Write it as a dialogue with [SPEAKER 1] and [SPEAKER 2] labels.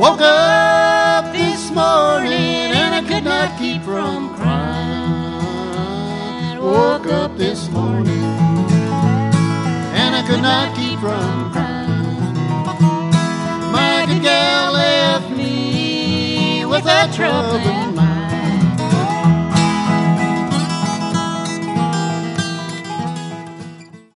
[SPEAKER 1] woke up this morning and I could not keep from crying. Woke up this morning and I could not keep from crying. My good gal left me with that trouble in mind.